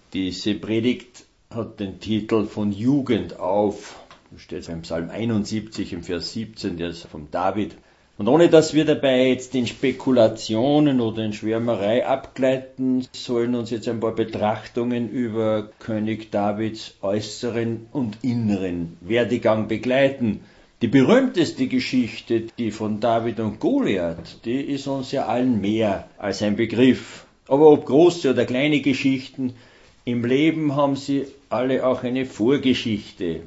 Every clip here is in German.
Diese Predigt hat den Titel von Jugend auf. Das steht im Psalm 71 im Vers 17, der ist von David. Und ohne dass wir dabei jetzt in Spekulationen oder in Schwärmerei abgleiten, sollen uns jetzt ein paar Betrachtungen über König Davids äußeren und inneren Werdegang begleiten. Die berühmteste Geschichte, die von David und Goliath, die ist uns ja allen mehr als ein Begriff. Aber ob große oder kleine Geschichten, im Leben haben sie alle auch eine Vorgeschichte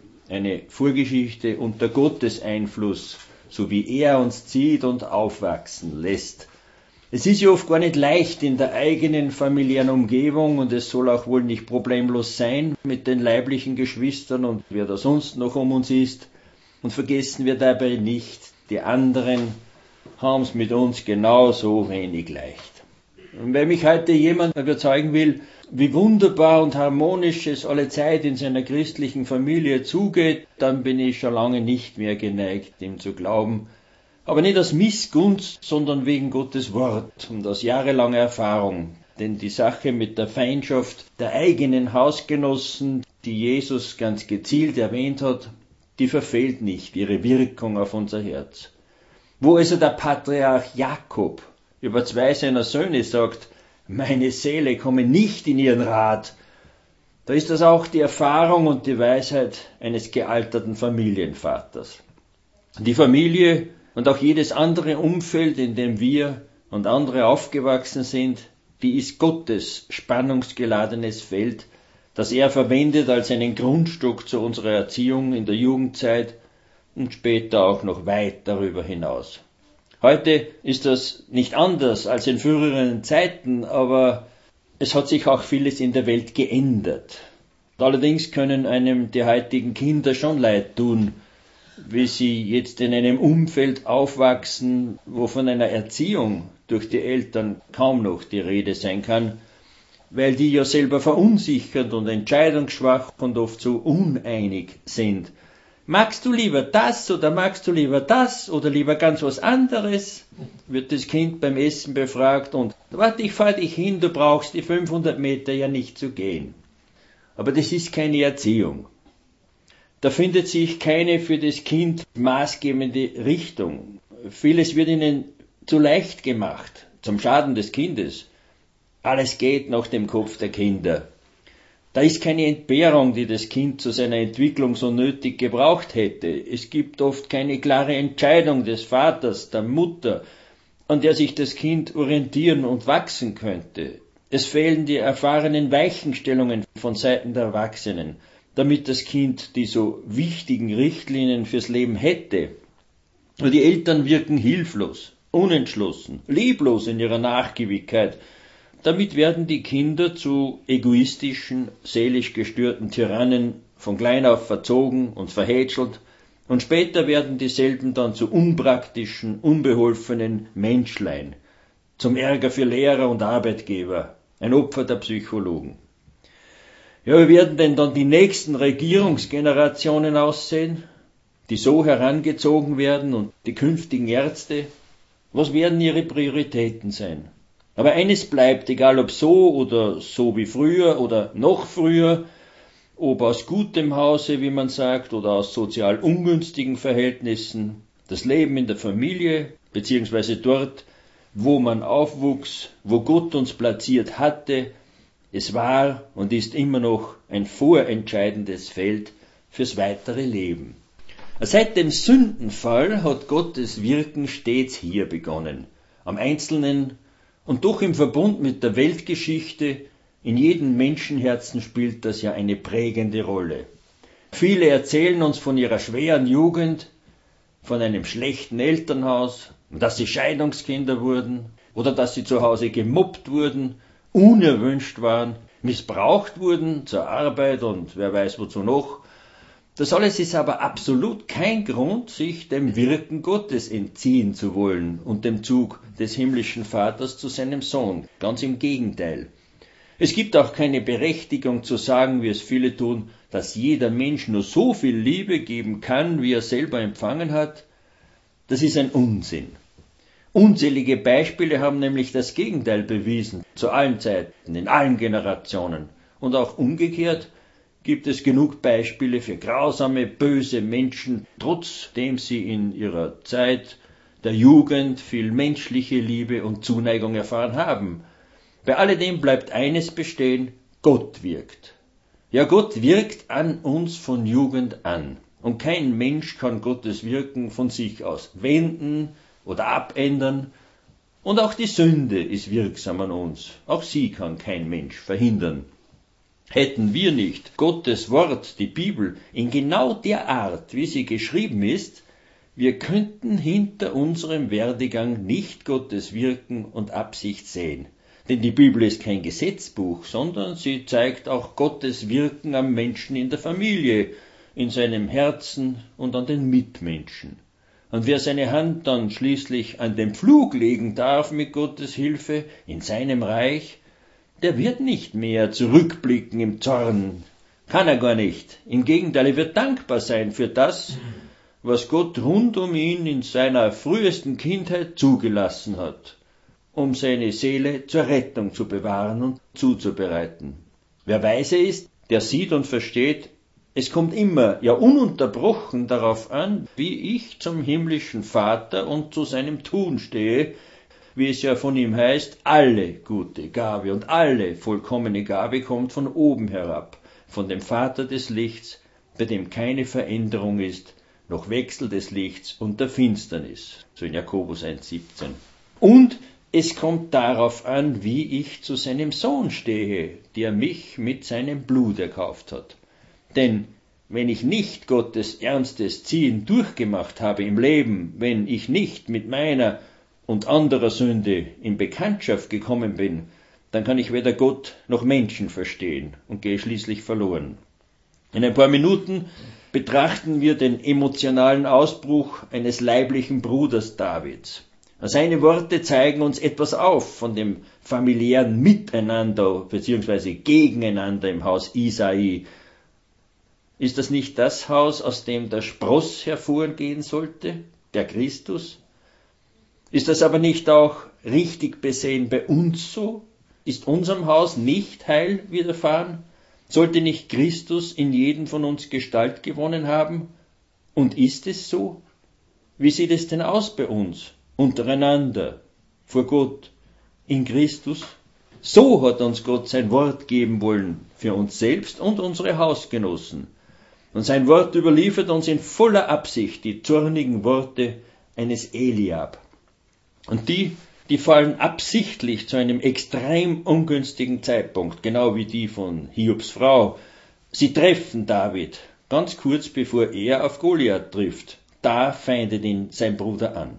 unter Gottes Einfluss, so wie er uns zieht und aufwachsen lässt. Es ist ja oft gar nicht leicht in der eigenen familiären Umgebung und es soll auch wohl nicht problemlos sein mit den leiblichen Geschwistern und wer da sonst noch um uns ist. Und vergessen wir dabei nicht, die anderen haben es mit uns genauso wenig leicht. Und wenn mich heute jemand überzeugen will, wie wunderbar und harmonisch es alle Zeit in seiner christlichen Familie zugeht, dann bin ich schon lange nicht mehr geneigt, ihm zu glauben. Aber nicht aus Missgunst, sondern wegen Gottes Wort und aus jahrelanger Erfahrung. Denn die Sache mit der Feindschaft der eigenen Hausgenossen, die Jesus ganz gezielt erwähnt hat, die verfehlt nicht ihre Wirkung auf unser Herz. Wo also der Patriarch Jakob über 2 seiner Söhne sagt, meine Seele komme nicht in ihren Rat, da ist das auch die Erfahrung und die Weisheit eines gealterten Familienvaters. Die Familie und auch jedes andere Umfeld, in dem wir und andere aufgewachsen sind, die ist Gottes spannungsgeladenes Feld, das er verwendet als einen Grundstock zu unserer Erziehung in der Jugendzeit und später auch noch weit darüber hinaus. Heute ist das nicht anders als in früheren Zeiten, aber es hat sich auch vieles in der Welt geändert. Allerdings können einem die heutigen Kinder schon leid tun, wie sie jetzt in einem Umfeld aufwachsen, wo von einer Erziehung durch die Eltern kaum noch die Rede sein kann, weil die ja selber verunsichert und entscheidungsschwach und oft so uneinig sind. Magst du lieber das oder magst du lieber das oder lieber ganz was anderes? Wird das Kind beim Essen befragt und warte, ich fahr dich hin, du brauchst die 500 Meter ja nicht zu gehen. Aber das ist keine Erziehung. Da findet sich keine für das Kind maßgebende Richtung. Vieles wird ihnen zu leicht gemacht, zum Schaden des Kindes. Alles geht nach dem Kopf der Kinder. Da ist keine Entbehrung, die das Kind zu seiner Entwicklung so nötig gebraucht hätte. Es gibt oft keine klare Entscheidung des Vaters, der Mutter, an der sich das Kind orientieren und wachsen könnte. Es fehlen die erfahrenen Weichenstellungen von Seiten der Erwachsenen, damit das Kind die so wichtigen Richtlinien fürs Leben hätte. Und die Eltern wirken hilflos, unentschlossen, lieblos in ihrer Nachgiebigkeit. Damit werden die Kinder zu egoistischen, seelisch gestörten Tyrannen, von klein auf verzogen und verhätschelt, und später werden dieselben dann zu unpraktischen, unbeholfenen Menschlein, zum Ärger für Lehrer und Arbeitgeber, ein Opfer der Psychologen. Ja, wie werden denn dann die nächsten Regierungsgenerationen aussehen, die so herangezogen werden und die künftigen Ärzte? Was werden ihre Prioritäten sein? Aber eines bleibt, egal ob so oder so wie früher oder noch früher, ob aus gutem Hause, wie man sagt, oder aus sozial ungünstigen Verhältnissen, das Leben in der Familie, beziehungsweise dort, wo man aufwuchs, wo Gott uns platziert hatte, es war und ist immer noch ein vorentscheidendes Feld fürs weitere Leben. Seit dem Sündenfall hat Gottes Wirken stets hier begonnen, am Einzelnen und doch im Verbund mit der Weltgeschichte. In jedem Menschenherzen spielt das ja eine prägende Rolle. Viele erzählen uns von ihrer schweren Jugend, von einem schlechten Elternhaus, dass sie Scheidungskinder wurden oder dass sie zu Hause gemobbt wurden, unerwünscht waren, missbraucht wurden zur Arbeit und wer weiß wozu noch. Das alles ist aber absolut kein Grund, sich dem Wirken Gottes entziehen zu wollen und dem Zug des himmlischen Vaters zu seinem Sohn. Ganz im Gegenteil. Es gibt auch keine Berechtigung zu sagen, wie es viele tun, dass jeder Mensch nur so viel Liebe geben kann, wie er selber empfangen hat. Das ist ein Unsinn. Unzählige Beispiele haben nämlich das Gegenteil bewiesen, zu allen Zeiten, in allen Generationen. Und auch umgekehrt gibt es genug Beispiele für grausame, böse Menschen, trotzdem sie in ihrer Zeit der Jugend viel menschliche Liebe und Zuneigung erfahren haben. Bei alledem bleibt eines bestehen: Gott wirkt. Ja, Gott wirkt an uns von Jugend an. Und kein Mensch kann Gottes Wirken von sich aus wenden oder abändern. Und auch die Sünde ist wirksam an uns. Auch sie kann kein Mensch verhindern. Hätten wir nicht Gottes Wort, die Bibel, in genau der Art, wie sie geschrieben ist, wir könnten hinter unserem Werdegang nicht Gottes Wirken und Absicht sehen. Denn die Bibel ist kein Gesetzbuch, sondern sie zeigt auch Gottes Wirken am Menschen in der Familie, in seinem Herzen und an den Mitmenschen. Und wer seine Hand dann schließlich an den Pflug legen darf mit Gottes Hilfe in seinem Reich, der wird nicht mehr zurückblicken im Zorn. Kann er gar nicht. Im Gegenteil, er wird dankbar sein für das, was Gott rund um ihn in seiner frühesten Kindheit zugelassen hat, um seine Seele zur Rettung zu bewahren und zuzubereiten. Wer weise ist, der sieht und versteht, es kommt immer, ja ununterbrochen darauf an, wie ich zum himmlischen Vater und zu seinem Tun stehe, wie es ja von ihm heißt, alle gute Gabe und alle vollkommene Gabe kommt von oben herab, von dem Vater des Lichts, bei dem keine Veränderung ist, noch Wechsel des Lichts und der Finsternis, so in Jakobus 1,17. Und es kommt darauf an, wie ich zu seinem Sohn stehe, der mich mit seinem Blut erkauft hat. Denn wenn ich nicht Gottes ernstes Ziehen durchgemacht habe im Leben, wenn ich nicht mit meiner und anderer Sünde in Bekanntschaft gekommen bin, dann kann ich weder Gott noch Menschen verstehen und gehe schließlich verloren. In ein paar Minuten betrachten wir den emotionalen Ausbruch eines leiblichen Bruders Davids. Seine Worte zeigen uns etwas auf von dem familiären Miteinander bzw. Gegeneinander im Haus Isai. Ist das nicht das Haus, aus dem der Spross hervorgehen sollte, der Christus? Ist das aber nicht auch richtig besehen bei uns so? Ist unserem Haus nicht Heil widerfahren? Sollte nicht Christus in jedem von uns Gestalt gewonnen haben? Und ist es so? Wie sieht es denn aus bei uns, untereinander, vor Gott, in Christus? So hat uns Gott sein Wort geben wollen, für uns selbst und unsere Hausgenossen. Und sein Wort überliefert uns in voller Absicht die zornigen Worte eines Eliab. Und die fallen absichtlich zu einem extrem ungünstigen Zeitpunkt, genau wie die von Hiobs Frau. Sie treffen David, ganz kurz bevor er auf Goliath trifft. Da feindet ihn sein Bruder an.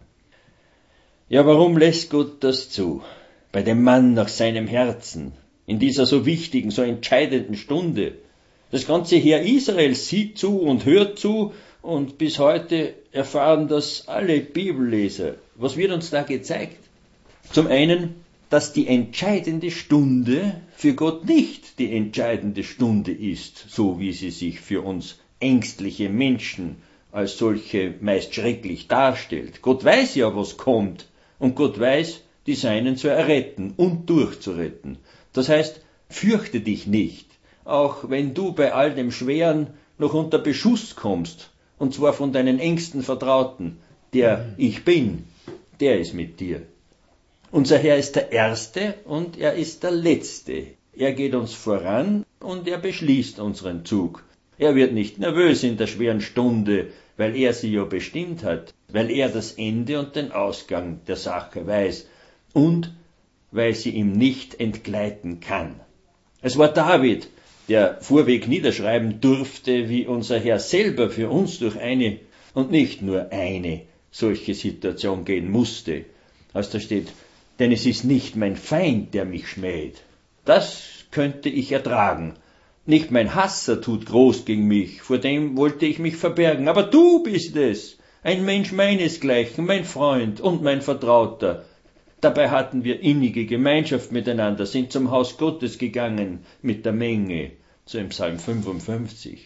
Ja, warum lässt Gott das zu? Bei dem Mann nach seinem Herzen, in dieser so wichtigen, so entscheidenden Stunde. Das ganze Heer Israel sieht zu und hört zu, und bis heute erfahren das alle Bibelleser. Was wird uns da gezeigt? Zum einen, dass die entscheidende Stunde für Gott nicht die entscheidende Stunde ist, so wie sie sich für uns ängstliche Menschen als solche meist schrecklich darstellt. Gott weiß ja, was kommt, und Gott weiß, die Seinen zu erretten und durchzuretten. Das heißt, fürchte dich nicht, auch wenn du bei all dem Schweren noch unter Beschuss kommst, und zwar von deinen engsten Vertrauten. Der Ich Bin, der ist mit dir. Unser Herr ist der Erste und er ist der Letzte. Er geht uns voran und er beschließt unseren Zug. Er wird nicht nervös in der schweren Stunde, weil er sie ja bestimmt hat, weil er das Ende und den Ausgang der Sache weiß und weil sie ihm nicht entgleiten kann. Es war David, der vorweg niederschreiben durfte, wie unser Herr selber für uns durch eine und nicht nur eine solche Situation gehen musste. Als da steht, denn es ist nicht mein Feind, der mich schmäht. Das könnte ich ertragen. Nicht mein Hasser tut groß gegen mich, vor dem wollte ich mich verbergen. Aber du bist es, ein Mensch meinesgleichen, mein Freund und mein Vertrauter. Dabei hatten wir innige Gemeinschaft miteinander, sind zum Haus Gottes gegangen mit der Menge, so im Psalm 55.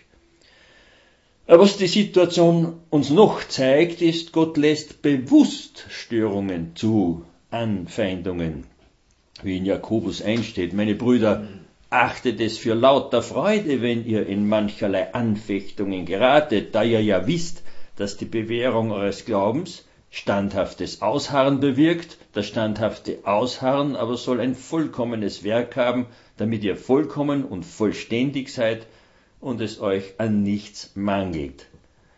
Aber was die Situation uns noch zeigt, ist, Gott lässt bewusst Störungen zu, Anfeindungen. Wie in Jakobus 1 steht, meine Brüder, achtet es für lauter Freude, wenn ihr in mancherlei Anfechtungen geratet, da ihr ja wisst, dass die Bewährung eures Glaubens standhaftes Ausharren bewirkt. Das standhafte Ausharren aber soll ein vollkommenes Werk haben, damit ihr vollkommen und vollständig seid und es euch an nichts mangelt.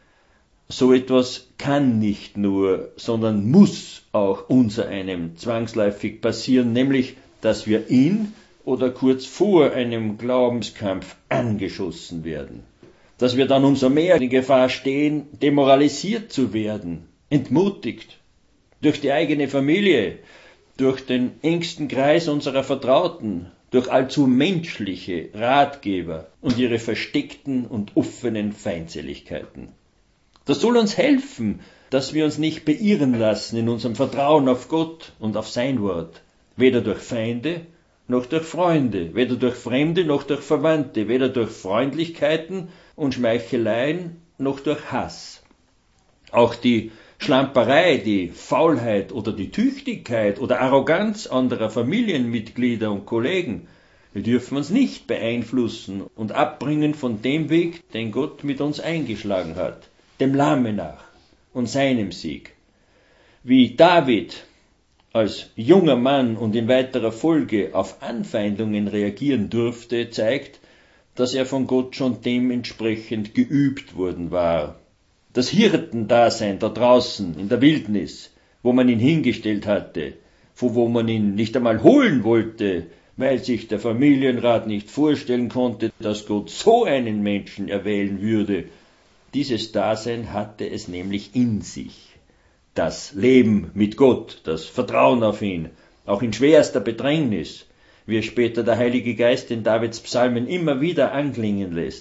So etwas kann nicht nur, sondern muss auch unser einem zwangsläufig passieren, nämlich, dass wir in oder kurz vor einem Glaubenskampf angeschossen werden. Dass wir dann umso mehr in Gefahr stehen, demoralisiert zu werden, entmutigt, durch die eigene Familie, durch den engsten Kreis unserer Vertrauten, durch allzu menschliche Ratgeber und ihre versteckten und offenen Feindseligkeiten. Das soll uns helfen, dass wir uns nicht beirren lassen in unserem Vertrauen auf Gott und auf sein Wort, weder durch Feinde noch durch Freunde, weder durch Fremde noch durch Verwandte, weder durch Freundlichkeiten und Schmeicheleien noch durch Hass. Auch die Schlamperei, die Faulheit oder die Tüchtigkeit oder Arroganz anderer Familienmitglieder und Kollegen, wir dürfen uns nicht beeinflussen und abbringen von dem Weg, den Gott mit uns eingeschlagen hat, dem Lamme nach und seinem Sieg. Wie David als junger Mann und in weiterer Folge auf Anfeindungen reagieren durfte, zeigt, dass er von Gott schon dementsprechend geübt worden war. Das Hirtendasein da draußen in der Wildnis, wo man ihn hingestellt hatte, wo man ihn nicht einmal holen wollte, weil sich der Familienrat nicht vorstellen konnte, dass Gott so einen Menschen erwählen würde. Dieses Dasein hatte es nämlich in sich. Das Leben mit Gott, das Vertrauen auf ihn, auch in schwerster Bedrängnis, wie es später der Heilige Geist in Davids Psalmen immer wieder anklingen lässt.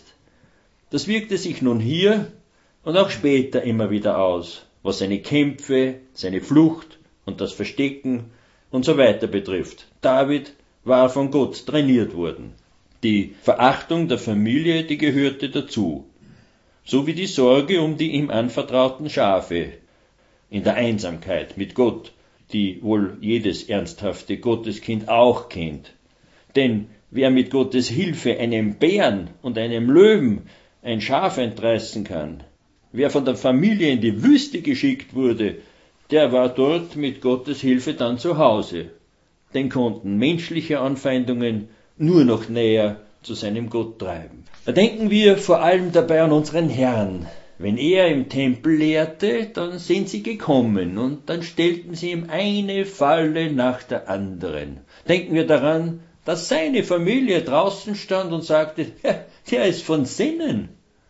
Das wirkte sich nun hier und auch später immer wieder aus, was seine Kämpfe, seine Flucht und das Verstecken und so weiter betrifft. David war von Gott trainiert worden. Die Verachtung der Familie, die gehörte dazu, so wie die Sorge um die ihm anvertrauten Schafe, in der Einsamkeit mit Gott, die wohl jedes ernsthafte Gotteskind auch kennt. Denn wer mit Gottes Hilfe einem Bären und einem Löwen ein Schaf entreißen kann, wer von der Familie in die Wüste geschickt wurde, der war dort mit Gottes Hilfe dann zu Hause. Den konnten menschliche Anfeindungen nur noch näher zu seinem Gott treiben. Da denken wir vor allem dabei an unseren Herrn. Wenn er im Tempel lehrte, dann sind sie gekommen und dann stellten sie ihm eine Falle nach der anderen. Denken wir daran, dass seine Familie draußen stand und sagte, ja, der ist von Sinnen.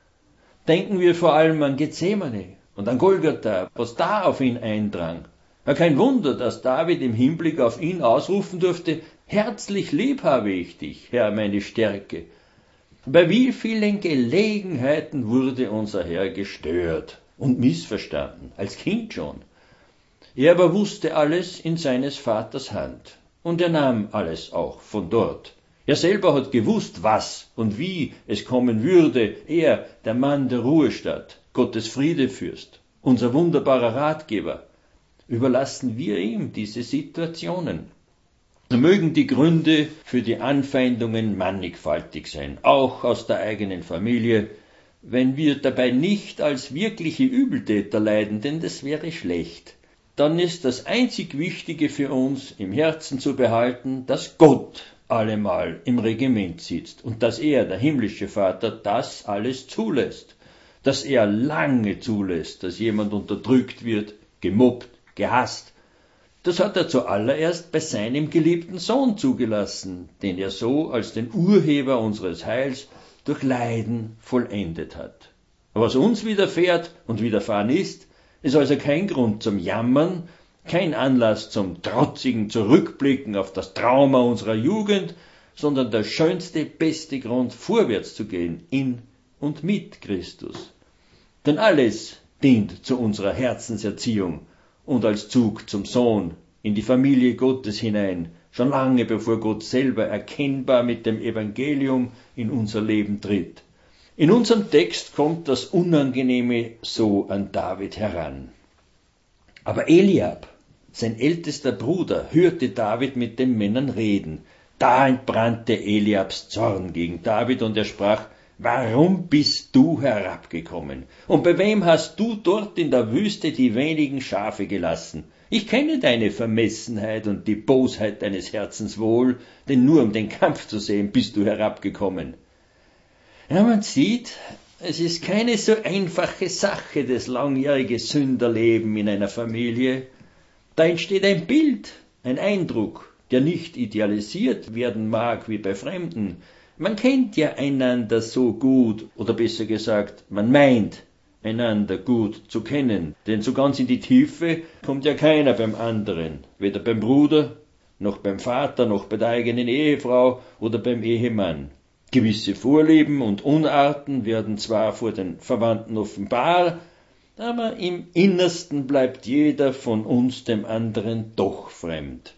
Denken wir vor allem an Gethsemane und an Golgatha, was da auf ihn eindrang. Ja, kein Wunder, dass David im Hinblick auf ihn ausrufen durfte, herzlich lieb habe ich dich, Herr, meine Stärke. Bei wie vielen Gelegenheiten wurde unser Herr gestört und missverstanden, als Kind schon. Er aber wusste alles in seines Vaters Hand und er nahm alles auch von dort. Er selber hat gewusst, was und wie es kommen würde, er, der Mann der Ruhestadt, Gottes Friedefürst, unser wunderbarer Ratgeber. Überlassen wir ihm diese Situationen. Mögen die Gründe für die Anfeindungen mannigfaltig sein, auch aus der eigenen Familie, wenn wir dabei nicht als wirkliche Übeltäter leiden, denn das wäre schlecht. Dann ist das einzig Wichtige für uns im Herzen zu behalten, dass Gott allemal im Regiment sitzt und dass er, der himmlische Vater, das alles zulässt, dass er lange zulässt, dass jemand unterdrückt wird, gemobbt, gehasst. Das hat er zuallererst bei seinem geliebten Sohn zugelassen, den er so als den Urheber unseres Heils durch Leiden vollendet hat. Was uns widerfährt und widerfahren ist also kein Grund zum Jammern, kein Anlass zum trotzigen Zurückblicken auf das Trauma unserer Jugend, sondern der schönste, beste Grund, vorwärts zu gehen, in und mit Christus. Denn alles dient zu unserer Herzenserziehung und als Zug zum Sohn in die Familie Gottes hinein, schon lange bevor Gott selber erkennbar mit dem Evangelium in unser Leben tritt. In unserem Text kommt das Unangenehme so an David heran. Aber Eliab, sein ältester Bruder, hörte David mit den Männern reden. Da entbrannte Eliabs Zorn gegen David und er sprach: Warum bist du herabgekommen? Und bei wem hast du dort in der Wüste die wenigen Schafe gelassen? Ich kenne deine Vermessenheit und die Bosheit deines Herzens wohl, denn nur um den Kampf zu sehen bist du herabgekommen. Ja, man sieht, es ist keine so einfache Sache, das langjährige Sünderleben in einer Familie. Da entsteht ein Bild, ein Eindruck, der nicht idealisiert werden mag wie bei Fremden. Man kennt ja einander so gut, oder besser gesagt, man meint, einander gut zu kennen, denn so ganz in die Tiefe kommt ja keiner beim anderen, weder beim Bruder, noch beim Vater, noch bei der eigenen Ehefrau oder beim Ehemann. Gewisse Vorlieben und Unarten werden zwar vor den Verwandten offenbar, aber im Innersten bleibt jeder von uns dem anderen doch fremd.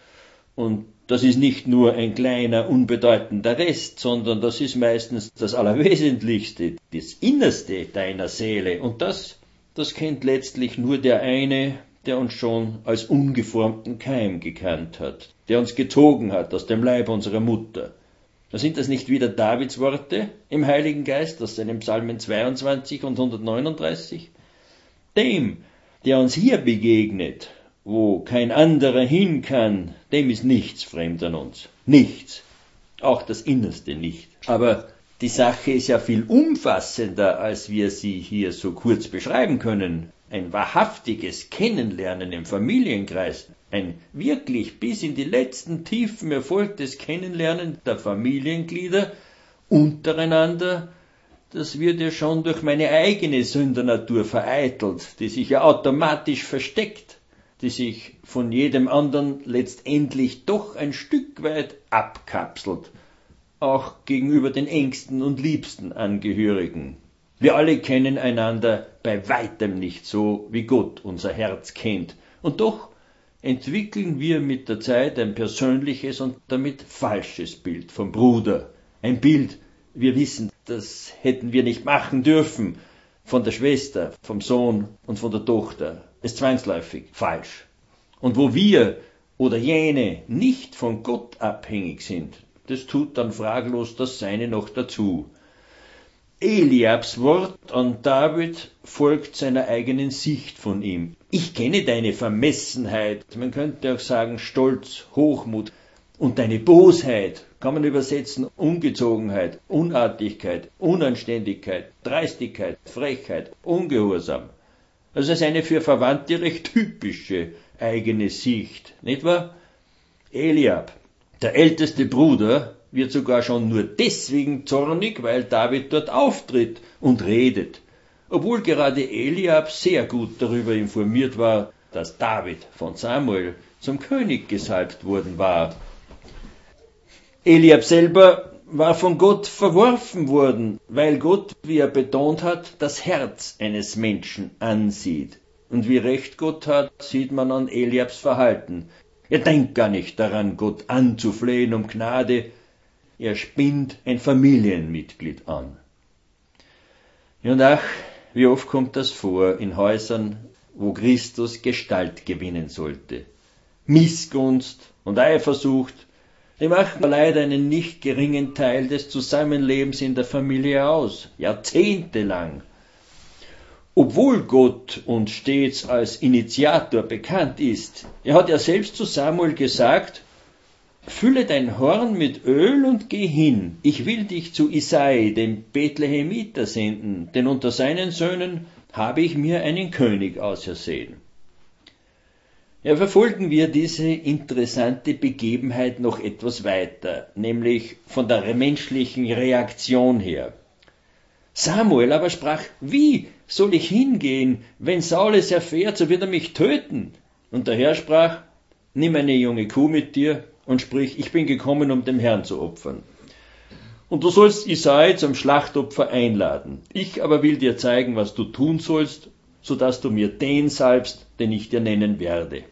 Und das ist nicht nur ein kleiner, unbedeutender Rest, sondern das ist meistens das Allerwesentlichste, das Innerste deiner Seele. Und das kennt letztlich nur der eine, der uns schon als ungeformten Keim gekannt hat, der uns gezogen hat aus dem Leib unserer Mutter. Sind das nicht wieder Davids Worte im Heiligen Geist aus seinen Psalmen 22 und 139? Dem, der uns hier begegnet, wo kein anderer hin kann, dem ist nichts fremd an uns. Nichts. Auch das Innerste nicht. Aber die Sache ist ja viel umfassender, als wir sie hier so kurz beschreiben können. Ein wahrhaftiges Kennenlernen im Familienkreis, ein wirklich bis in die letzten Tiefen erfolgtes Kennenlernen der Familienglieder untereinander, das wird ja schon durch meine eigene Sündernatur vereitelt, die sich ja automatisch versteckt, die sich von jedem anderen letztendlich doch ein Stück weit abkapselt, auch gegenüber den engsten und liebsten Angehörigen. Wir alle kennen einander bei weitem nicht so, wie Gott unser Herz kennt, und doch entwickeln wir mit der Zeit ein persönliches und damit falsches Bild vom Bruder, ein Bild, wir wissen, das hätten wir nicht machen dürfen, von der Schwester, vom Sohn und von der Tochter, ist zwangsläufig falsch. Und wo wir oder jene nicht von Gott abhängig sind, das tut dann fraglos das Seine noch dazu. Eliabs Wort an David folgt seiner eigenen Sicht von ihm. Ich kenne deine Vermessenheit, man könnte auch sagen Stolz, Hochmut, und deine Bosheit, kann man übersetzen, Ungezogenheit, Unartigkeit, Unanständigkeit, Dreistigkeit, Frechheit, Ungehorsam. Also ist eine für Verwandte recht typische eigene Sicht, nicht wahr? Eliab, der älteste Bruder, wird sogar schon nur deswegen zornig, weil David dort auftritt und redet, obwohl gerade Eliab sehr gut darüber informiert war, dass David von Samuel zum König gesalbt worden war. Eliab selber war von Gott verworfen worden, weil Gott, wie er betont hat, das Herz eines Menschen ansieht. Und wie recht Gott hat, sieht man an Eliabs Verhalten. Er denkt gar nicht daran, Gott anzuflehen um Gnade. Er spinnt ein Familienmitglied an. Ja, und ach, wie oft kommt das vor in Häusern, wo Christus Gestalt gewinnen sollte. Missgunst und Eifersucht, die machen leider einen nicht geringen Teil des Zusammenlebens in der Familie aus, jahrzehntelang. Obwohl Gott uns stets als Initiator bekannt ist, er hat ja selbst zu Samuel gesagt, fülle dein Horn mit Öl und geh hin, ich will dich zu Isai, dem Bethlehemiter, senden, denn unter seinen Söhnen habe ich mir einen König ausersehen. Ja, verfolgen wir diese interessante Begebenheit noch etwas weiter, nämlich von der menschlichen Reaktion her. Samuel aber sprach, wie soll ich hingehen? Wenn Saul es erfährt, so wird er mich töten. Und der Herr sprach, nimm eine junge Kuh mit dir und sprich, ich bin gekommen, um dem Herrn zu opfern. Und du sollst Isai zum Schlachtopfer einladen. Ich aber will dir zeigen, was du tun sollst, so dass du mir den salbst, den ich dir nennen werde.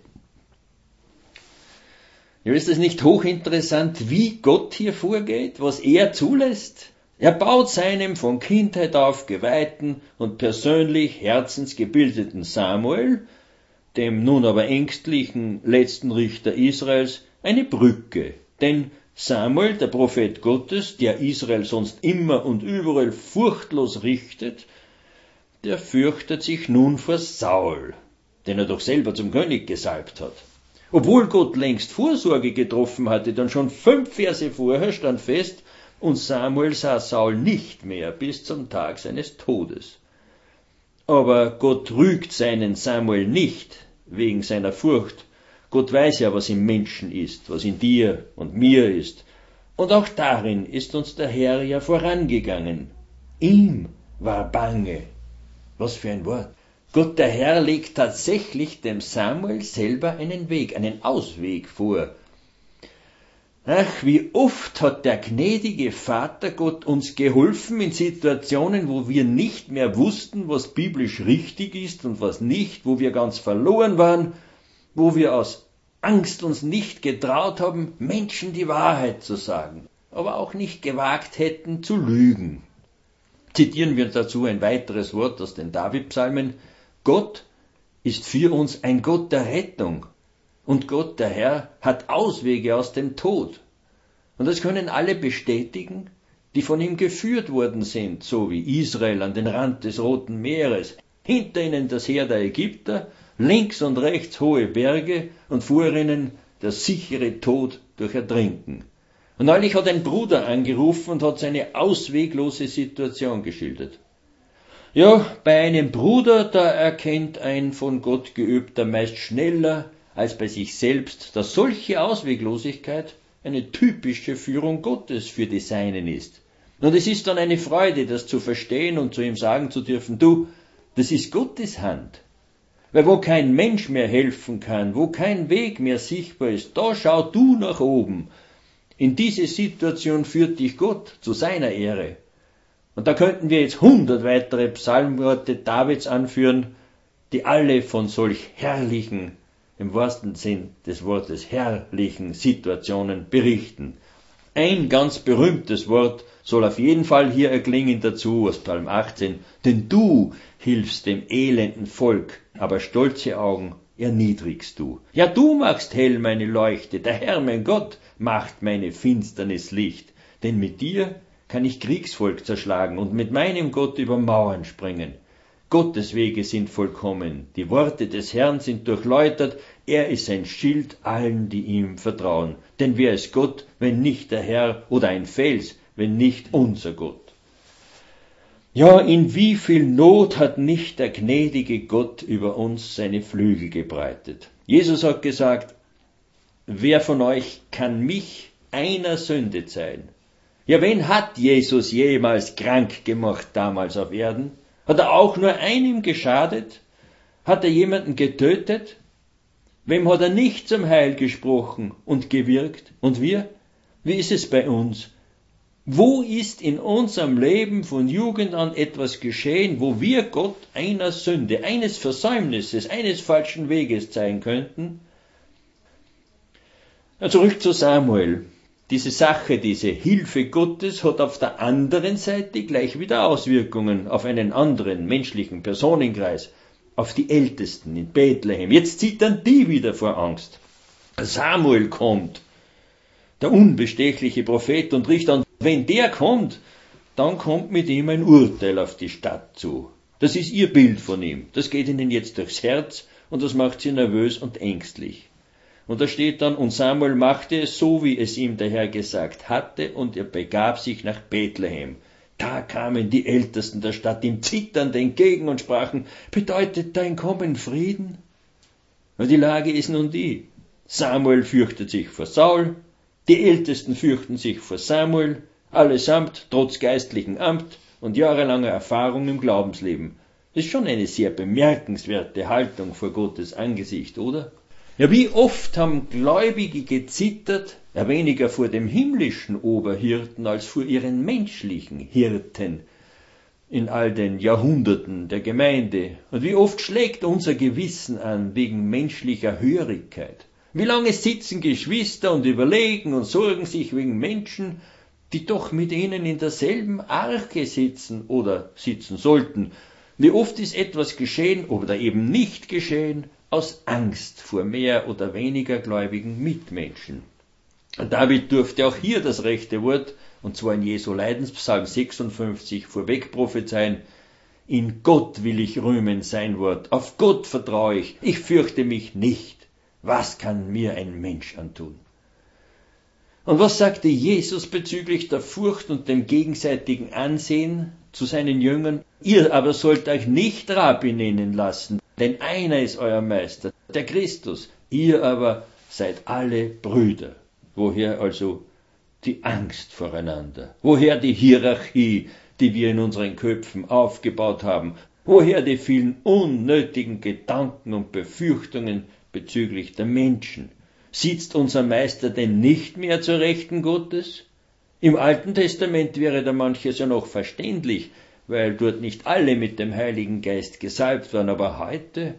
Ja, ist es nicht hochinteressant, wie Gott hier vorgeht, was er zulässt? Er baut seinem von Kindheit auf geweihten und persönlich herzensgebildeten Samuel, dem nun aber ängstlichen letzten Richter Israels, eine Brücke. Denn Samuel, der Prophet Gottes, der Israel sonst immer und überall furchtlos richtet, der fürchtet sich nun vor Saul, den er doch selber zum König gesalbt hat. Obwohl Gott längst Vorsorge getroffen hatte, dann schon 5 Verse vorher stand fest, und Samuel sah Saul nicht mehr bis zum Tag seines Todes. Aber Gott rügt seinen Samuel nicht wegen seiner Furcht. Gott weiß ja, was im Menschen ist, was in dir und mir ist. Und auch darin ist uns der Herr ja vorangegangen. Ihm war bange. Was für ein Wort. Gott, der Herr, legt tatsächlich dem Samuel selber einen Weg, einen Ausweg vor. Ach, wie oft hat der gnädige Vater Gott uns geholfen in Situationen, wo wir nicht mehr wussten, was biblisch richtig ist und was nicht, wo wir ganz verloren waren, wo wir aus Angst uns nicht getraut haben, Menschen die Wahrheit zu sagen, aber auch nicht gewagt hätten zu lügen. Zitieren wir dazu ein weiteres Wort aus den David-Psalmen. Gott ist für uns ein Gott der Rettung. Und Gott, der Herr, hat Auswege aus dem Tod. Und das können alle bestätigen, die von ihm geführt worden sind, so wie Israel an den Rand des Roten Meeres. Hinter ihnen das Heer der Ägypter, links und rechts hohe Berge und vor ihnen der sichere Tod durch Ertrinken. Und neulich hat ein Bruder angerufen und hat seine ausweglose Situation geschildert. Ja, bei einem Bruder, da erkennt ein von Gott geübter meist schneller als bei sich selbst, dass solche Ausweglosigkeit eine typische Führung Gottes für die Seinen ist. Und es ist dann eine Freude, das zu verstehen und zu ihm sagen zu dürfen, du, das ist Gottes Hand. Weil wo kein Mensch mehr helfen kann, wo kein Weg mehr sichtbar ist, da schau du nach oben. In diese Situation führt dich Gott zu seiner Ehre. Und da könnten wir jetzt 100 weitere Psalmworte Davids anführen, die alle von solch herrlichen, im wahrsten Sinn des Wortes herrlichen Situationen berichten. Ein ganz berühmtes Wort soll auf jeden Fall hier erklingen dazu aus Psalm 18, denn du hilfst dem elenden Volk, aber stolze Augen erniedrigst du. Ja, du machst hell meine Leuchte, der Herr, mein Gott, macht meine Finsternis Licht, denn mit dir kann ich Kriegsvolk zerschlagen und mit meinem Gott über Mauern springen. Gottes Wege sind vollkommen, die Worte des Herrn sind durchläutert, er ist ein Schild allen, die ihm vertrauen. Denn wer ist Gott, wenn nicht der Herr, oder ein Fels, wenn nicht unser Gott? Ja, in wie viel Not hat nicht der gnädige Gott über uns seine Flügel gebreitet. Jesus hat gesagt, wer von euch kann mich einer Sünde zeigen? Ja, wen hat Jesus jemals krank gemacht damals auf Erden? Hat er auch nur einem geschadet? Hat er jemanden getötet? Wem hat er nicht zum Heil gesprochen und gewirkt? Und wir? Wie ist es bei uns? Wo ist in unserem Leben von Jugend an etwas geschehen, wo wir Gott einer Sünde, eines Versäumnisses, eines falschen Weges zeigen könnten? Ja, zurück zu Samuel. Diese Sache, diese Hilfe Gottes hat auf der anderen Seite gleich wieder Auswirkungen auf einen anderen menschlichen Personenkreis, auf die Ältesten in Bethlehem. Jetzt zittern die wieder vor Angst. Samuel kommt, der unbestechliche Prophet und Richter, und wenn der kommt, dann kommt mit ihm ein Urteil auf die Stadt zu. Das ist ihr Bild von ihm. Das geht ihnen jetzt durchs Herz und das macht sie nervös und ängstlich. Und da steht dann, und Samuel machte es so, wie es ihm der Herr gesagt hatte, und er begab sich nach Bethlehem. Da kamen die Ältesten der Stadt ihm zitternd entgegen und sprachen, bedeutet dein Kommen Frieden? Und die Lage ist nun die. Samuel fürchtet sich vor Saul, die Ältesten fürchten sich vor Samuel, allesamt trotz geistlichen Amt und jahrelanger Erfahrung im Glaubensleben. Das ist schon eine sehr bemerkenswerte Haltung vor Gottes Angesicht, oder? Ja, wie oft haben Gläubige gezittert, ja weniger vor dem himmlischen Oberhirten als vor ihren menschlichen Hirten in all den Jahrhunderten der Gemeinde. Und wie oft schlägt unser Gewissen an wegen menschlicher Hörigkeit. Wie lange sitzen Geschwister und überlegen und sorgen sich wegen Menschen, die doch mit ihnen in derselben Arche sitzen oder sitzen sollten. Wie oft ist etwas geschehen oder eben nicht geschehen, aus Angst vor mehr oder weniger gläubigen Mitmenschen. David durfte auch hier das rechte Wort, und zwar in Jesu Leidenspsalm 56, vorweg prophezeien: In Gott will ich rühmen sein Wort, auf Gott vertraue ich fürchte mich nicht. Was kann mir ein Mensch antun? Und was sagte Jesus bezüglich der Furcht und dem gegenseitigen Ansehen zu seinen Jüngern? Ihr aber sollt euch nicht Rabbi nennen lassen, denn einer ist euer Meister, der Christus. Ihr aber seid alle Brüder. Woher also die Angst voreinander? Woher die Hierarchie, die wir in unseren Köpfen aufgebaut haben? Woher die vielen unnötigen Gedanken und Befürchtungen bezüglich der Menschen? Sitzt unser Meister denn nicht mehr zur Rechten Gottes? Im Alten Testament wäre da manches ja noch verständlich, weil dort nicht alle mit dem Heiligen Geist gesalbt waren, aber heute?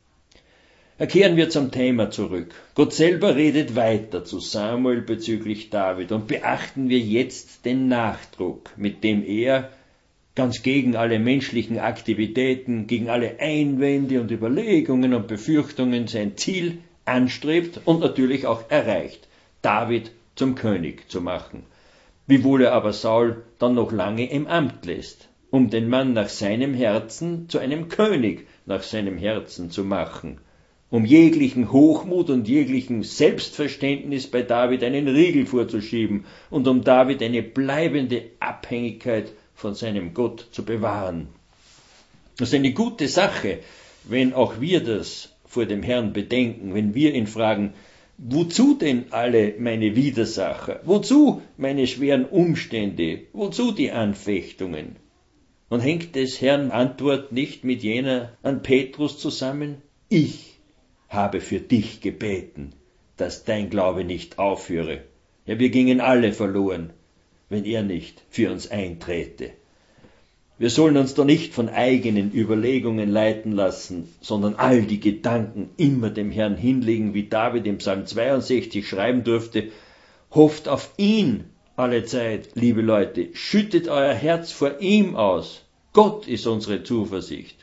Kehren wir zum Thema zurück. Gott selber redet weiter zu Samuel bezüglich David, und beachten wir jetzt den Nachdruck, mit dem er ganz gegen alle menschlichen Aktivitäten, gegen alle Einwände und Überlegungen und Befürchtungen sein Ziel anstrebt und natürlich auch erreicht, David zum König zu machen, wiewohl er aber Saul dann noch lange im Amt lässt, um den Mann nach seinem Herzen zu einem König nach seinem Herzen zu machen, um jeglichen Hochmut und jeglichen Selbstverständnis bei David einen Riegel vorzuschieben und um David eine bleibende Abhängigkeit von seinem Gott zu bewahren. Das ist eine gute Sache, wenn auch wir das vor dem Herrn bedenken, wenn wir ihn fragen: Wozu denn alle meine Widersacher? Wozu meine schweren Umstände? Wozu die Anfechtungen? Und hängt des Herrn Antwort nicht mit jener an Petrus zusammen? Ich habe für dich gebeten, dass dein Glaube nicht aufhöre. Ja, wir gingen alle verloren, wenn er nicht für uns einträte. Wir sollen uns da nicht von eigenen Überlegungen leiten lassen, sondern all die Gedanken immer dem Herrn hinlegen, wie David im Psalm 62 schreiben durfte: Hofft auf ihn alle Zeit, liebe Leute, schüttet euer Herz vor ihm aus. Gott ist unsere Zuversicht.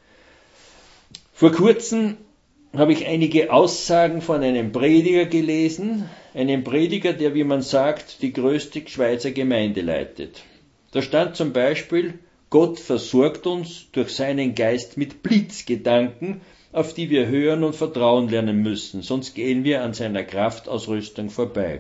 Vor kurzem habe ich einige Aussagen von einem Prediger gelesen, einem Prediger, der, wie man sagt, die größte Schweizer Gemeinde leitet. Da stand zum Beispiel: Gott versorgt uns durch seinen Geist mit Blitzgedanken, auf die wir hören und vertrauen lernen müssen, sonst gehen wir an seiner Kraftausrüstung vorbei.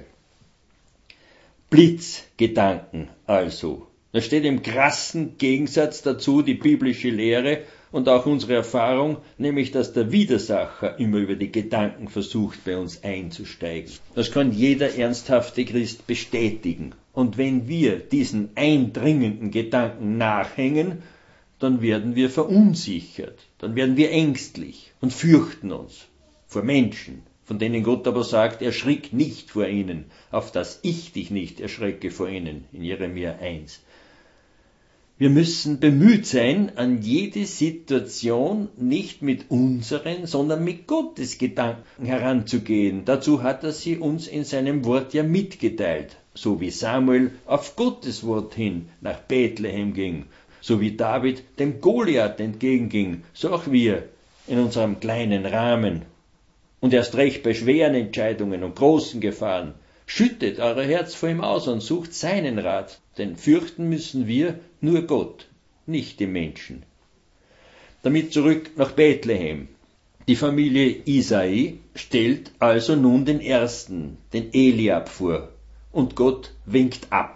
Blitzgedanken also. Das steht im krassen Gegensatz dazu die biblische Lehre und auch unsere Erfahrung, nämlich dass der Widersacher immer über die Gedanken versucht, bei uns einzusteigen. Das kann jeder ernsthafte Christ bestätigen. Und wenn wir diesen eindringenden Gedanken nachhängen, dann werden wir verunsichert, dann werden wir ängstlich und fürchten uns vor Menschen, von denen Gott aber sagt: Erschrick nicht vor ihnen, auf dass ich dich nicht erschrecke vor ihnen, in Jeremia 1. Wir müssen bemüht sein, an jede Situation nicht mit unseren, sondern mit Gottes Gedanken heranzugehen. Dazu hat er sie uns in seinem Wort ja mitgeteilt. So wie Samuel auf Gottes Wort hin nach Bethlehem ging, so wie David dem Goliath entgegenging, so auch wir in unserem kleinen Rahmen. Und erst recht bei schweren Entscheidungen und großen Gefahren. Schüttet euer Herz vor ihm aus und sucht seinen Rat, denn fürchten müssen wir nur Gott, nicht die Menschen. Damit zurück nach Bethlehem. Die Familie Isai stellt also nun den Ersten, den Eliab, vor, und Gott winkt ab.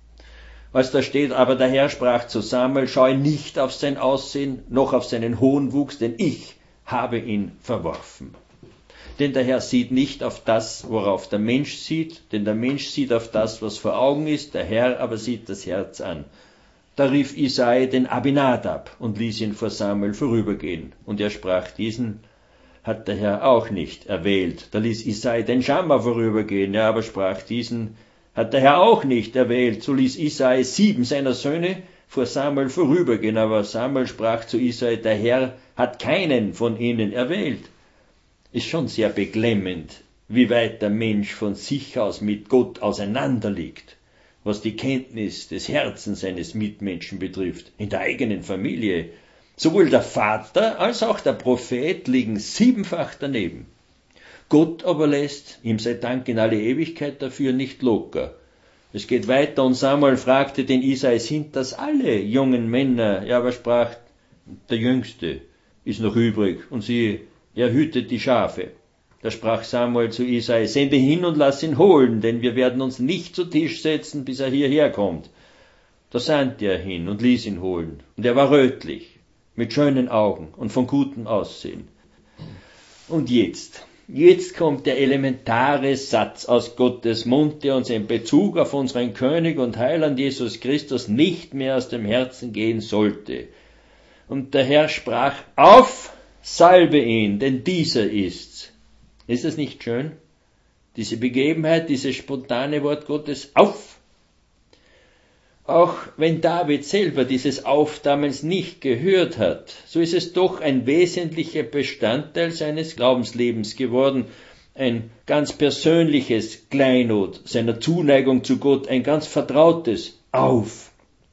Als da steht: Aber der Herr sprach zu Samuel: Schau nicht auf sein Aussehen, noch auf seinen hohen Wuchs, denn ich habe ihn verworfen. Denn der Herr sieht nicht auf das, worauf der Mensch sieht, denn der Mensch sieht auf das, was vor Augen ist, der Herr aber sieht das Herz an. Da rief Isai den Abinadab und ließ ihn vor Samuel vorübergehen. Und er sprach: Diesen hat der Herr auch nicht erwählt. Da ließ Isai den Schamma vorübergehen, er aber sprach: Diesen hat der Herr auch nicht erwählt. So ließ Isai 7 seiner Söhne vor Samuel vorübergehen, aber Samuel sprach zu Isai: Der Herr hat keinen von ihnen erwählt. Ist schon sehr beklemmend, wie weit der Mensch von sich aus mit Gott auseinanderliegt, was die Kenntnis des Herzens seines Mitmenschen betrifft, in der eigenen Familie. Sowohl der Vater als auch der Prophet liegen 7-fach daneben. Gott aber lässt, ihm sei Dank in alle Ewigkeit dafür, nicht locker. Es geht weiter und Samuel fragte den Isai, sind das alle jungen Männer? Ja, aber sprach, der Jüngste ist noch übrig und siehe, er hütet die Schafe. Da sprach Samuel zu Isai, sende hin und lass ihn holen, denn wir werden uns nicht zu Tisch setzen, bis er hierher kommt. Da sandte er hin und ließ ihn holen. Und er war rötlich, mit schönen Augen und von gutem Aussehen. Und jetzt kommt der elementare Satz aus Gottes Mund, der uns in Bezug auf unseren König und Heiland Jesus Christus nicht mehr aus dem Herzen gehen sollte. Und der Herr sprach, auf, salbe ihn, denn dieser ist's. Ist das nicht schön? Diese Begebenheit, dieses spontane Wort Gottes, auf! Auch wenn David selber dieses Auf damals nicht gehört hat, so ist es doch ein wesentlicher Bestandteil seines Glaubenslebens geworden, ein ganz persönliches Kleinod seiner Zuneigung zu Gott, ein ganz vertrautes Auf.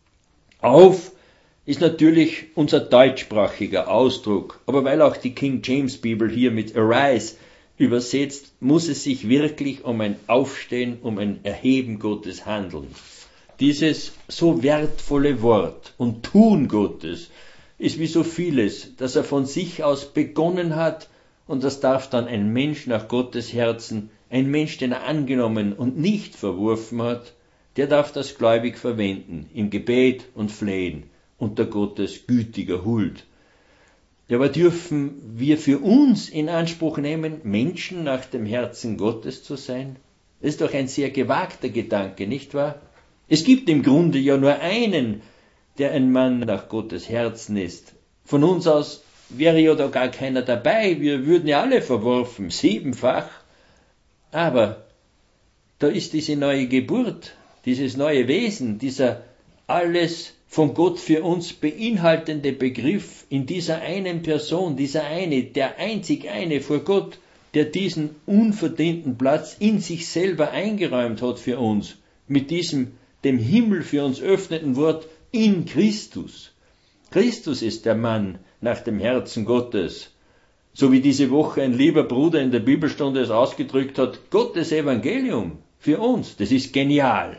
Auf ist natürlich unser deutschsprachiger Ausdruck, aber weil auch die King James Bibel hier mit arise übersetzt, muss es sich wirklich um ein Aufstehen, um ein Erheben Gottes handeln. Dieses so wertvolle Wort und Tun Gottes ist wie so vieles, das er von sich aus begonnen hat, und das darf dann ein Mensch nach Gottes Herzen, ein Mensch, den er angenommen und nicht verworfen hat, der darf das gläubig verwenden, im Gebet und Flehen, unter Gottes gütiger Huld. Ja, aber dürfen wir für uns in Anspruch nehmen, Menschen nach dem Herzen Gottes zu sein? Das ist doch ein sehr gewagter Gedanke, nicht wahr? Es gibt im Grunde ja nur einen, der ein Mann nach Gottes Herzen ist. Von uns aus wäre ja da gar keiner dabei, wir würden ja alle verworfen, 7-fach. Aber da ist diese neue Geburt, dieses neue Wesen, dieser alles von Gott für uns beinhaltende Begriff in dieser einen Person, dieser eine, der einzig eine vor Gott, der diesen unverdienten Platz in sich selber eingeräumt hat für uns, mit diesem dem Himmel für uns öffneten Wort in Christus. Christus ist der Mann nach dem Herzen Gottes. So wie diese Woche ein lieber Bruder in der Bibelstunde es ausgedrückt hat, Gottes Evangelium für uns, das ist genial.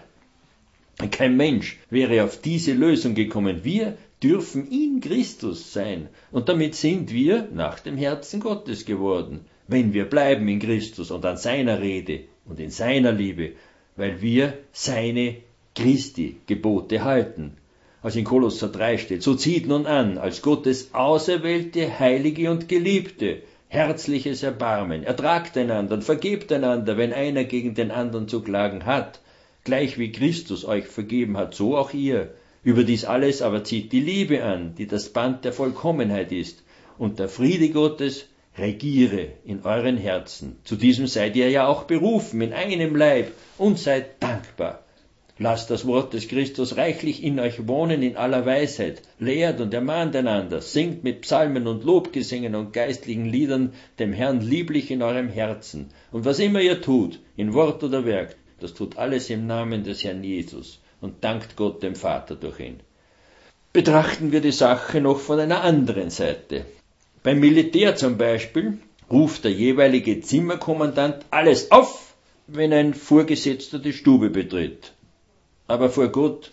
Kein Mensch wäre auf diese Lösung gekommen. Wir dürfen in Christus sein. Und damit sind wir nach dem Herzen Gottes geworden, wenn wir bleiben in Christus und an seiner Rede und in seiner Liebe, weil wir seine Christi Gebote halten. Als in Kolosser 3 steht, so zieht nun an, als Gottes auserwählte, heilige und geliebte, herzliches Erbarmen, ertragt einander und vergebt einander, wenn einer gegen den anderen zu klagen hat, gleich wie Christus euch vergeben hat, so auch ihr. Über dies alles aber zieht die Liebe an, die das Band der Vollkommenheit ist, und der Friede Gottes regiere in euren Herzen. Zu diesem seid ihr ja auch berufen, in einem Leib, und seid dankbar. Lasst das Wort des Christus reichlich in euch wohnen in aller Weisheit, lehrt und ermahnt einander, singt mit Psalmen und Lobgesängen und geistlichen Liedern dem Herrn lieblich in eurem Herzen. Und was immer ihr tut, in Wort oder Werk, das tut alles im Namen des Herrn Jesus und dankt Gott dem Vater durch ihn. Betrachten wir die Sache noch von einer anderen Seite. Beim Militär zum Beispiel ruft der jeweilige Zimmerkommandant alles auf, wenn ein Vorgesetzter die Stube betritt. Aber vor Gott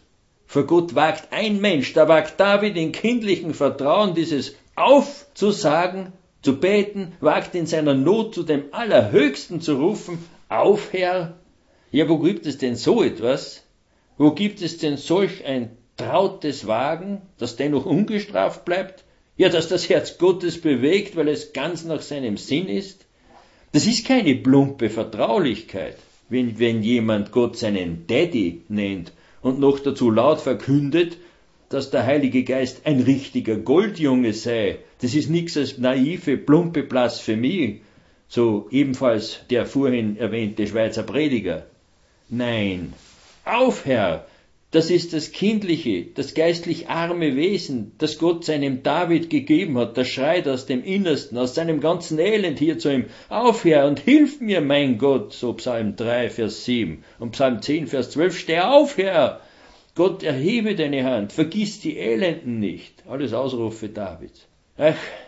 wagt ein Mensch, da wagt David in kindlichem Vertrauen dieses aufzusagen, zu beten, wagt in seiner Not zu dem Allerhöchsten zu rufen, auf Herr. Ja, wo gibt es denn so etwas? Wo gibt es denn solch ein trautes Wagen, das dennoch ungestraft bleibt? Ja, dass das Herz Gottes bewegt, weil es ganz nach seinem Sinn ist? Das ist keine plumpe Vertraulichkeit, wenn jemand Gott seinen Daddy nennt und noch dazu laut verkündet, dass der Heilige Geist ein richtiger Goldjunge sei. Das ist nichts als naive, plumpe Blasphemie, so ebenfalls der vorhin erwähnte Schweizer Prediger. Nein, auf Herr, das ist das kindliche, das geistlich arme Wesen, das Gott seinem David gegeben hat, das schreit aus dem Innersten, aus seinem ganzen Elend hier zu ihm, auf Herr und hilf mir, mein Gott, so Psalm 3, Vers 7 und Psalm 10, Vers 12, steh auf, Herr, Gott, erhebe deine Hand, vergiss die Elenden nicht, alles Ausrufe Davids. Ach,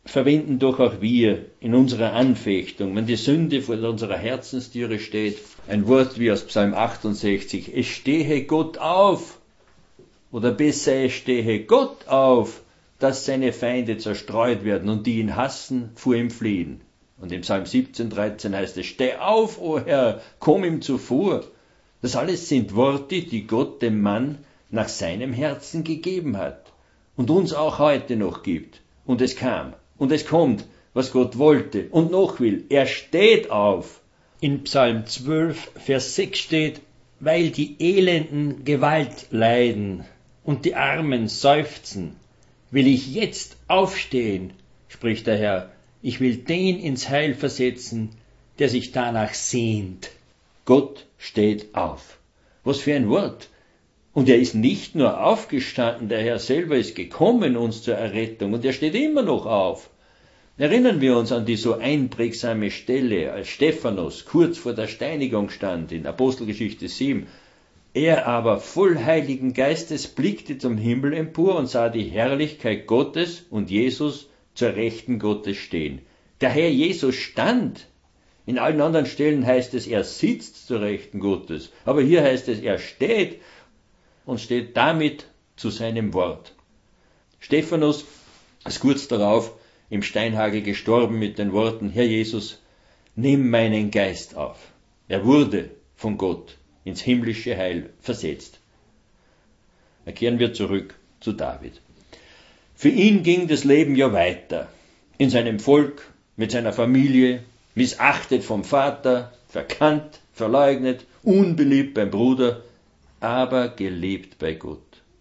verwenden doch auch wir in unserer Anfechtung, wenn die Sünde vor unserer Herzenstüre steht, ein Wort wie aus Psalm 68, es stehe Gott auf, oder besser, es stehe Gott auf, dass seine Feinde zerstreut werden und die ihn hassen, vor ihm fliehen. Und im Psalm 17,13 heißt es, steh auf, o Herr, komm ihm zuvor. Das alles sind Worte, die Gott dem Mann nach seinem Herzen gegeben hat und uns auch heute noch gibt. Und es kam und es kommt, was Gott wollte und noch will. Er steht auf. In Psalm 12, Vers 6 steht, weil die Elenden Gewalt leiden und die Armen seufzen, will ich jetzt aufstehen, spricht der Herr. Ich will den ins Heil versetzen, der sich danach sehnt. Gott steht auf. Was für ein Wort! Und er ist nicht nur aufgestanden, der Herr selber ist gekommen uns zur Errettung und er steht immer noch auf. Erinnern wir uns an die so einprägsame Stelle, als Stephanus kurz vor der Steinigung stand in Apostelgeschichte 7. Er aber voll Heiligen Geistes blickte zum Himmel empor und sah die Herrlichkeit Gottes und Jesus zur Rechten Gottes stehen. Der Herr Jesus stand. In allen anderen Stellen heißt es, er sitzt zur Rechten Gottes. Aber hier heißt es, er steht und steht damit zu seinem Wort. Stephanus ist kurz darauf im Steinhagel gestorben mit den Worten, Herr Jesus, nimm meinen Geist auf. Er wurde von Gott ins himmlische Heil versetzt. Da kehren wir zurück zu David. Für ihn ging das Leben ja weiter. In seinem Volk, mit seiner Familie, missachtet vom Vater, verkannt, verleugnet, unbeliebt beim Bruder, aber geliebt bei Gott.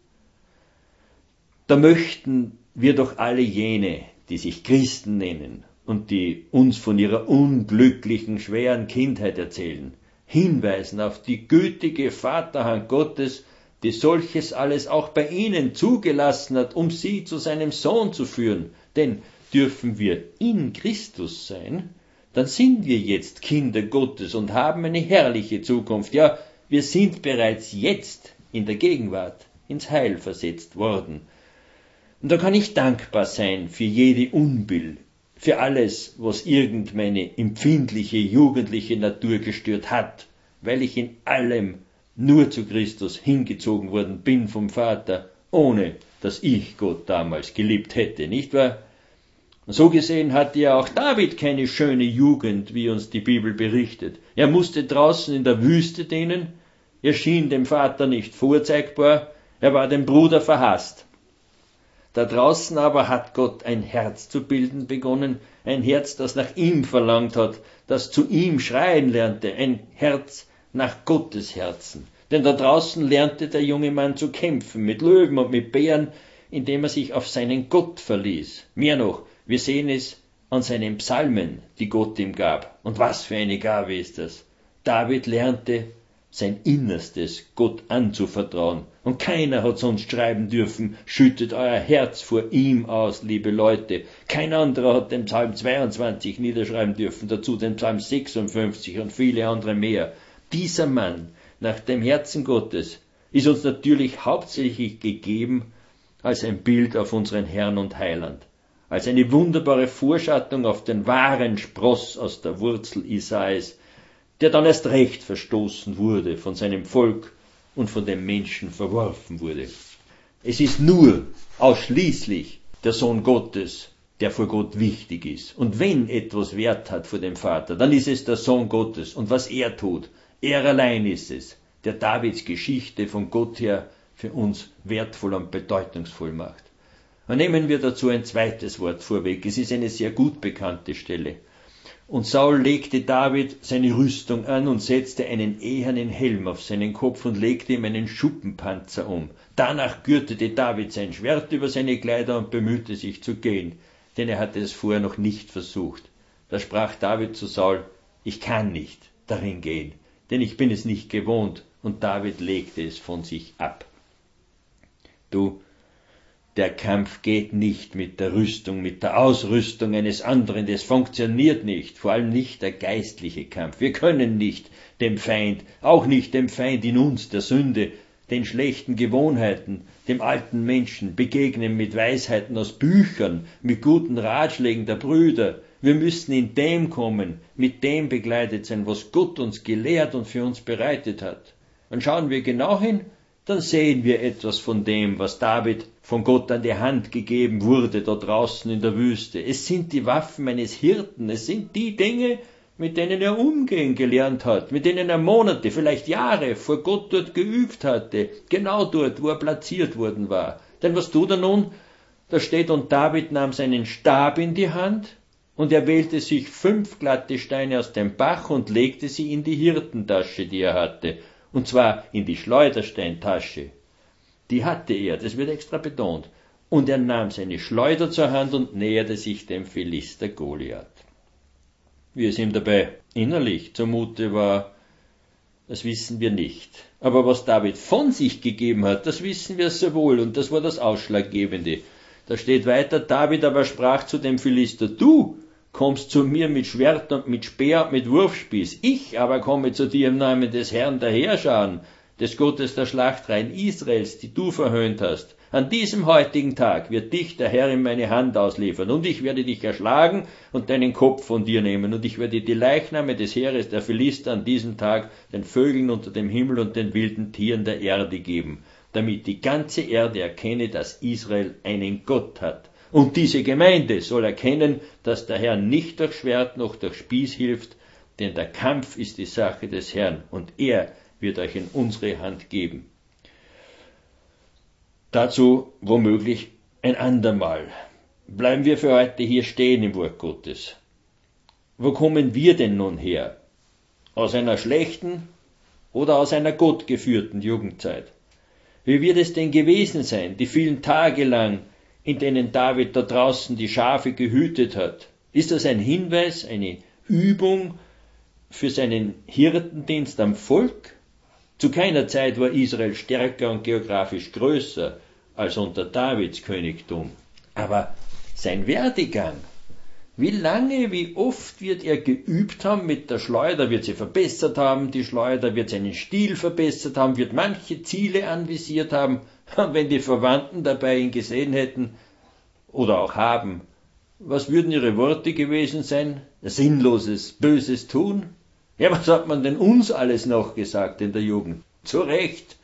Da möchten wir doch alle jene, die sich Christen nennen und die uns von ihrer unglücklichen, schweren Kindheit erzählen, hinweisen auf die gütige Vaterhand Gottes, die solches alles auch bei ihnen zugelassen hat, um sie zu seinem Sohn zu führen. Denn dürfen wir in Christus sein, dann sind wir jetzt Kinder Gottes und haben eine herrliche Zukunft. Ja, wir sind bereits jetzt in der Gegenwart ins Heil versetzt worden. Und da kann ich dankbar sein für jede Unbill, für alles, was irgend meine empfindliche, jugendliche Natur gestört hat, weil ich in allem nur zu Christus hingezogen worden bin vom Vater, ohne dass ich Gott damals geliebt hätte, nicht wahr? So gesehen hatte ja auch David keine schöne Jugend, wie uns die Bibel berichtet. Er musste draußen in der Wüste dienen, er schien dem Vater nicht vorzeigbar, er war dem Bruder verhasst. Da draußen aber hat Gott ein Herz zu bilden begonnen, ein Herz, das nach ihm verlangt hat, das zu ihm schreien lernte, ein Herz nach Gottes Herzen. Denn da draußen lernte der junge Mann zu kämpfen, mit Löwen und mit Bären, indem er sich auf seinen Gott verließ. Mehr noch, wir sehen es an seinen Psalmen, die Gott ihm gab. Und was für eine Gabe ist das? David lernte, sein Innerstes Gott anzuvertrauen. Und keiner hat sonst schreiben dürfen, schüttet euer Herz vor ihm aus, liebe Leute. Kein anderer hat den Psalm 22 niederschreiben dürfen, dazu den Psalm 56 und viele andere mehr. Dieser Mann nach dem Herzen Gottes ist uns natürlich hauptsächlich gegeben als ein Bild auf unseren Herrn und Heiland, als eine wunderbare Vorschattung auf den wahren Spross aus der Wurzel Isais, der dann erst recht verstoßen wurde von seinem Volk und von den Menschen verworfen wurde. Es ist nur ausschließlich der Sohn Gottes, der vor Gott wichtig ist. Und wenn etwas Wert hat vor dem Vater, dann ist es der Sohn Gottes. Und was er tut, er allein ist es, der Davids Geschichte von Gott her für uns wertvoll und bedeutungsvoll macht. Und nehmen wir dazu ein zweites Wort vorweg. Es ist eine sehr gut bekannte Stelle. Und Saul legte David seine Rüstung an und setzte einen ehernen Helm auf seinen Kopf und legte ihm einen Schuppenpanzer um. Danach gürtete David sein Schwert über seine Kleider und bemühte sich zu gehen, denn er hatte es vorher noch nicht versucht. Da sprach David zu Saul, ich kann nicht darin gehen, denn ich bin es nicht gewohnt, und David legte es von sich ab. Der Kampf geht nicht mit der Rüstung, mit der Ausrüstung eines anderen, das funktioniert nicht, vor allem nicht der geistliche Kampf. Wir können nicht dem Feind, auch nicht dem Feind in uns, der Sünde, den schlechten Gewohnheiten, dem alten Menschen, begegnen mit Weisheiten aus Büchern, mit guten Ratschlägen der Brüder. Wir müssen in dem kommen, mit dem begleitet sein, was Gott uns gelehrt und für uns bereitet hat. Und schauen wir genau hin, dann sehen wir etwas von dem, was David von Gott an die Hand gegeben wurde, da draußen in der Wüste. Es sind die Waffen eines Hirten, es sind die Dinge, mit denen er umgehen gelernt hat, mit denen er Monate, vielleicht Jahre vor Gott dort geübt hatte, genau dort, wo er platziert worden war. Denn was tut er nun? Da steht, und David nahm seinen Stab in die Hand, und er wählte sich 5 glatte Steine aus dem Bach und legte sie in die Hirtentasche, die er hatte, und zwar in die Schleudersteintasche. Die hatte er, das wird extra betont. Und er nahm seine Schleuder zur Hand und näherte sich dem Philister Goliath. Wie es ihm dabei innerlich zumute war, das wissen wir nicht. Aber was David von sich gegeben hat, das wissen wir sehr wohl, und das war das Ausschlaggebende. Da steht weiter, David aber sprach zu dem Philister, du kommst zu mir mit Schwert und mit Speer und mit Wurfspieß, ich aber komme zu dir im Namen des Herrn der Heerscharen, des Gottes der Schlachtreihen Israels, die du verhöhnt hast. An diesem heutigen Tag wird dich der Herr in meine Hand ausliefern, und ich werde dich erschlagen und deinen Kopf von dir nehmen, und ich werde die Leichname des Heeres der Philister an diesem Tag den Vögeln unter dem Himmel und den wilden Tieren der Erde geben, damit die ganze Erde erkenne, dass Israel einen Gott hat. Und diese Gemeinde soll erkennen, dass der Herr nicht durch Schwert noch durch Spieß hilft, denn der Kampf ist die Sache des Herrn, und er wird euch in unsere Hand geben. Dazu womöglich ein andermal. Bleiben wir für heute hier stehen im Wort Gottes. Wo kommen wir denn nun her? Aus einer schlechten oder aus einer gottgeführten Jugendzeit? Wie wird es denn gewesen sein, die vielen Tage lang, in denen David da draußen die Schafe gehütet hat? Ist das ein Hinweis, eine Übung für seinen Hirtendienst am Volk? Zu keiner Zeit war Israel stärker und geografisch größer als unter Davids Königtum. Aber sein Werdegang, wie lange, wie oft wird er geübt haben mit der Schleuder, wird sie verbessert haben, die Schleuder, wird seinen Stil verbessert haben, wird manche Ziele anvisiert haben. Wenn die Verwandten dabei ihn gesehen hätten oder auch haben, was würden ihre Worte gewesen sein? Sinnloses, böses Tun? Ja, was hat man denn uns alles noch gesagt in der Jugend? Zu Recht.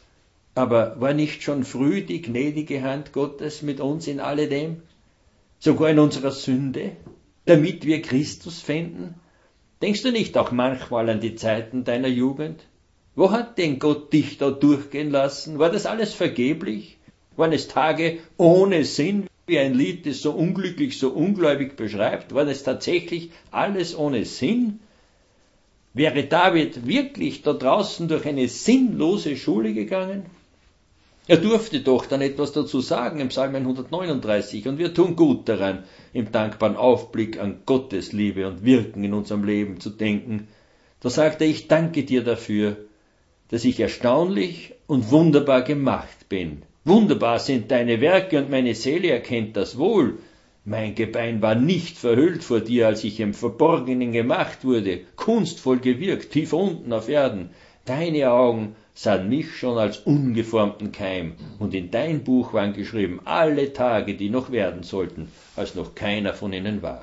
Aber war nicht schon früh die gnädige Hand Gottes mit uns in alledem? Sogar in unserer Sünde? Damit wir Christus fänden? Denkst du nicht auch manchmal an die Zeiten deiner Jugend? Wo hat denn Gott dich da durchgehen lassen? War das alles vergeblich? Waren es Tage ohne Sinn, wie ein Lied es so unglücklich, so ungläubig beschreibt? War das tatsächlich alles ohne Sinn? Wäre David wirklich da draußen durch eine sinnlose Schule gegangen? Er durfte doch dann etwas dazu sagen im Psalm 139, und wir tun gut daran, im dankbaren Aufblick an Gottes Liebe und Wirken in unserem Leben zu denken. Da sagt er, ich danke dir dafür, dass ich erstaunlich und wunderbar gemacht bin. Wunderbar sind deine Werke, und meine Seele erkennt das wohl. Mein Gebein war nicht verhüllt vor dir, als ich im Verborgenen gemacht wurde, kunstvoll gewirkt, tief unten auf Erden. Deine Augen sahen mich schon als ungeformten Keim, und in dein Buch waren geschrieben alle Tage, die noch werden sollten, als noch keiner von ihnen war.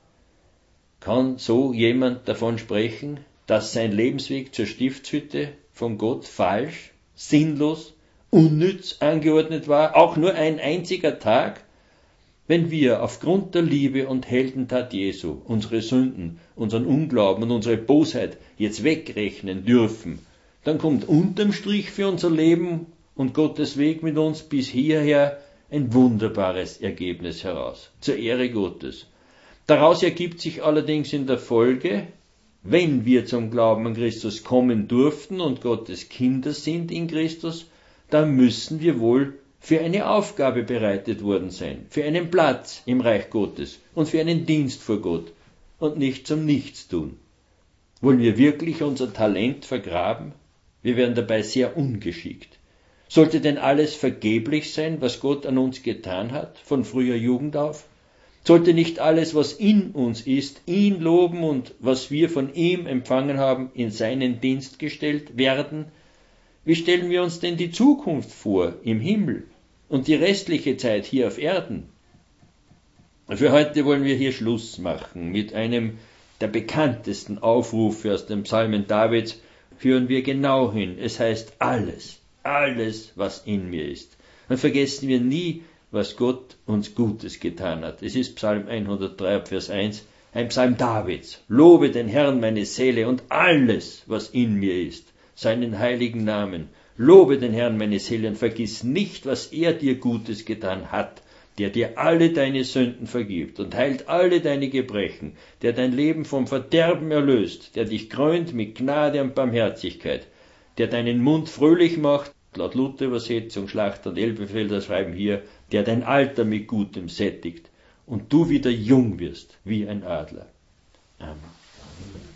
Kann so jemand davon sprechen, dass sein Lebensweg zur Stiftshütte von Gott falsch, sinnlos, unnütz angeordnet war, auch nur ein einziger Tag? Wenn wir aufgrund der Liebe und Heldentat Jesu unsere Sünden, unseren Unglauben und unsere Bosheit jetzt wegrechnen dürfen, dann kommt unterm Strich für unser Leben und Gottes Weg mit uns bis hierher ein wunderbares Ergebnis heraus, zur Ehre Gottes. Daraus ergibt sich allerdings in der Folge, wenn wir zum Glauben an Christus kommen durften und Gottes Kinder sind in Christus, dann müssen wir wohl für eine Aufgabe bereitet worden sein, für einen Platz im Reich Gottes und für einen Dienst vor Gott und nicht zum Nichtstun. Wollen wir wirklich unser Talent vergraben? Wir werden dabei sehr ungeschickt. Sollte denn alles vergeblich sein, was Gott an uns getan hat, von früher Jugend auf? Sollte nicht alles, was in uns ist, ihn loben und was wir von ihm empfangen haben, in seinen Dienst gestellt werden? Wie stellen wir uns denn die Zukunft vor im Himmel und die restliche Zeit hier auf Erden? Für heute wollen wir hier Schluss machen mit einem der bekanntesten Aufrufe aus den Psalmen Davids. Hören wir genau hin. Es heißt alles, alles, was in mir ist. Und vergessen wir nie, was Gott uns Gutes getan hat. Es ist Psalm 103, Vers 1, ein Psalm Davids. Lobe den Herrn meine Seele und alles, was in mir ist, seinen heiligen Namen. Lobe den Herrn meine Seele und vergiss nicht, was er dir Gutes getan hat, der dir alle deine Sünden vergibt und heilt alle deine Gebrechen, der dein Leben vom Verderben erlöst, der dich krönt mit Gnade und Barmherzigkeit, der deinen Mund fröhlich macht, laut Luther-Übersetzung, Schlachter und Elberfelder schreiben hier, der dein Alter mit Gutem sättigt und du wieder jung wirst wie ein Adler. Amen.